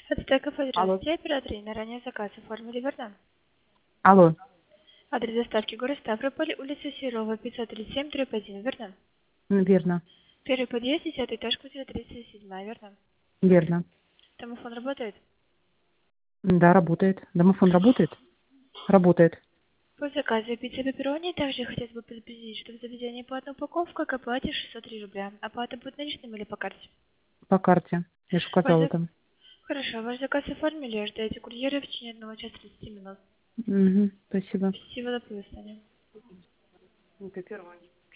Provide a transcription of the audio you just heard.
Отстойка Алло. здравствуйте, оператор на ранее заказ оформили, верно? Алло. Адрес доставки город Ставрополь, улица Серова, 537-1, верно? Верно. Первый подъезд, 10 этаж, квартира 37, верно? Верно. Домофон работает? Да, работает. Домофон работает? Работает. По заказу пицца пепперони также хотелось бы предупредить, что в заведении платная упаковка к оплате 603 рубля. Оплата будет наличным или по карте? По карте. Я же Ваш указала зак- там. Хорошо, ваш заказ оформили, ожидаете курьера в течение 1 часа 30 минут. Угу. Спасибо. Спасибо, до свидания. Это первое.